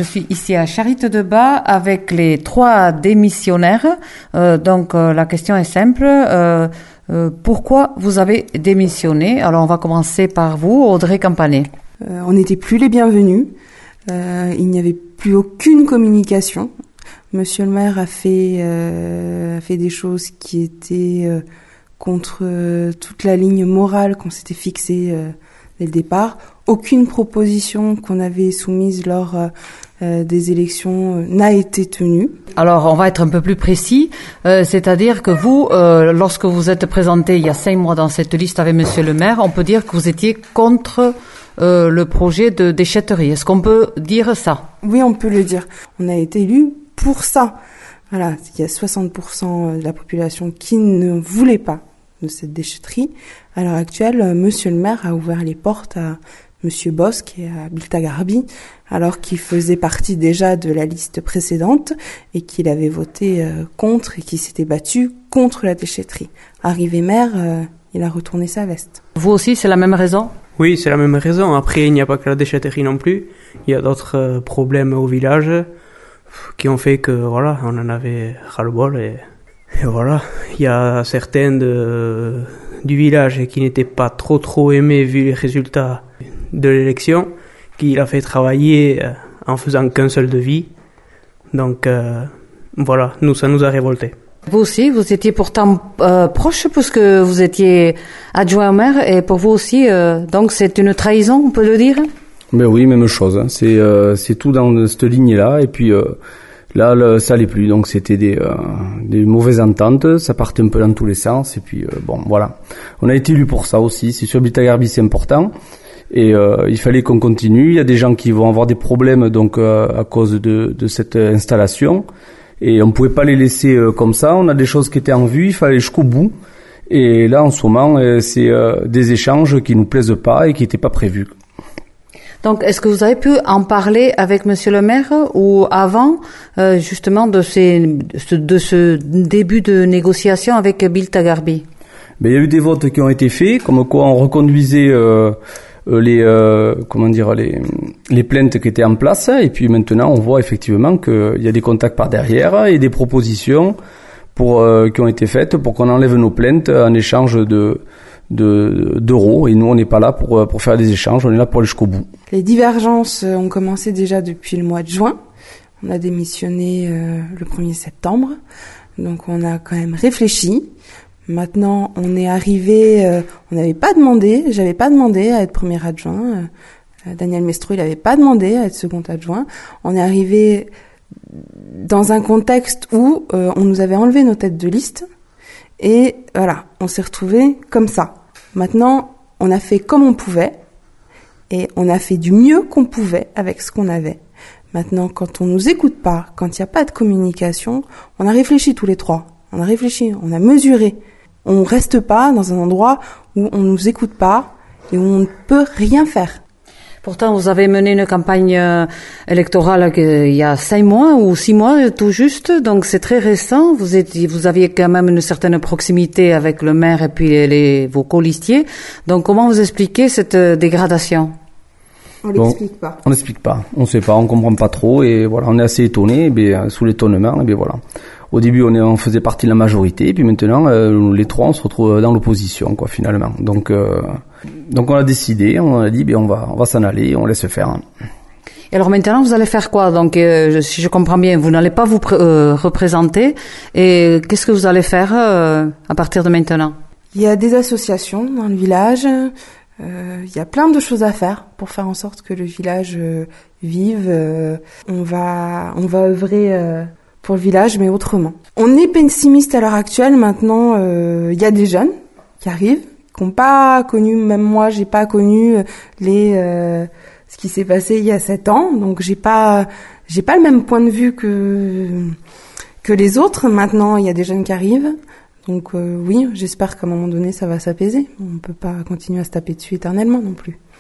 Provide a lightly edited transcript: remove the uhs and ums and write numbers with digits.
Je suis ici à Charité-de-Bas avec les 3 démissionnaires. Donc la question est simple. Pourquoi vous avez démissionné? Alors on va commencer par vous, Audrey Campanet. On n'était plus les bienvenus. Il n'y avait plus aucune communication. Monsieur le maire a fait des choses qui étaient contre toute la ligne morale qu'on s'était fixée dès le départ. Aucune proposition qu'on avait soumise lors des élections n'a été tenue. Alors, on va être un peu plus précis, c'est-à-dire que vous, lorsque vous êtes présenté il y a 5 mois dans cette liste avec Monsieur le maire, on peut dire que vous étiez contre le projet de déchetterie. Est-ce qu'on peut dire ça? Oui, on peut le dire. On a été élus pour ça. Voilà, il y a 60% de la population qui ne voulait pas de cette déchetterie. À l'heure actuelle, Monsieur le maire a ouvert les portes à Monsieur Bosque et à Biltagarbi, alors qu'il faisait partie déjà de la liste précédente et qu'il avait voté contre et qu'il s'était battu contre la déchetterie. Arrivé maire, il a retourné sa veste. Vous aussi, c'est la même raison? Oui, c'est la même raison. Après, il n'y a pas que la déchetterie non plus. Il y a d'autres problèmes au village qui ont fait que, voilà, on en avait ras-le-bol et voilà. Il y a certains du village qui n'étaient pas trop aimés vu les résultats de l'élection, qu'il a fait travailler en faisant qu'un seul devis. Donc, voilà, ça nous a révoltés. Vous aussi, vous étiez pourtant proche puisque vous étiez adjoint au maire et pour vous aussi, donc c'est une trahison, on peut le dire? Ben oui, même chose. Hein. C'est tout dans cette ligne-là. Et puis là, ça allait plus. Donc c'était des mauvaises ententes. Ça partait un peu dans tous les sens. Et puis bon, voilà. On a été élus pour ça aussi. C'est sur Biltagarbi, c'est important. Et il fallait qu'on continue. Il y a des gens qui vont avoir des problèmes donc à cause de cette installation. Et on pouvait pas les laisser comme ça. On a des choses qui étaient en vue. Il fallait aller jusqu'au bout. Et là, en ce moment, c'est des échanges qui nous plaisent pas et qui n'étaient pas prévus. Donc, est-ce que vous avez pu en parler avec Monsieur le maire ou avant, justement, de ce début de négociation avec Biltagarbi? Ben, il y a eu des votes qui ont été faits, comme quoi on reconduisait les plaintes qui étaient en place. Et puis maintenant, on voit effectivement qu'il y a des contacts par derrière et des propositions qui ont été faites pour qu'on enlève nos plaintes en échange d'euros, et nous on n'est pas là pour faire des échanges, on est là pour aller jusqu'au bout. Les divergences ont commencé déjà depuis le mois de juin. On a démissionné le 1er septembre, donc on a quand même réfléchi. Maintenant on est arrivé, j'avais pas demandé à être premier adjoint, Daniel Mestro il avait pas demandé à être second adjoint. On est arrivé dans un contexte où on nous avait enlevé nos têtes de liste et voilà, on s'est retrouvés comme ça. Maintenant, on a fait comme on pouvait et on a fait du mieux qu'on pouvait avec ce qu'on avait. Maintenant, quand on nous écoute pas, quand il n'y a pas de communication, on a réfléchi tous les 3. On a réfléchi, on a mesuré. On reste pas dans un endroit où on nous écoute pas et où on ne peut rien faire. Pourtant, vous avez mené une campagne électorale il y a 5 mois ou 6 mois tout juste, donc c'est très récent. Vous aviez quand même une certaine proximité avec le maire et puis vos colistiers. Donc, comment vous expliquez cette dégradation? On l'explique pas. On n'explique pas. On sait pas, on comprend pas trop et voilà, on est assez étonnés. Sous l'étonnement, voilà. Au début, on faisait partie de la majorité, et puis maintenant, les 3, on se retrouve dans l'opposition, quoi, finalement. Donc on a décidé, on a dit, on va s'en aller, on laisse faire. Et alors maintenant, vous allez faire quoi? Donc, si je comprends bien, vous n'allez pas vous représenter. Et qu'est-ce que vous allez faire à partir de maintenant? Il y a des associations dans le village. Il y a plein de choses à faire pour faire en sorte que le village vive. On va œuvrer pour le village, mais autrement. On est pessimiste à l'heure actuelle. Maintenant, il y a des jeunes qui arrivent, qui n'ont pas connu, même moi, j'ai pas connu ce qui s'est passé il y a 7 ans. Donc, j'ai pas le même point de vue que les autres. Maintenant, il y a des jeunes qui arrivent. Donc, oui, j'espère qu'à un moment donné, ça va s'apaiser. On peut pas continuer à se taper dessus éternellement non plus.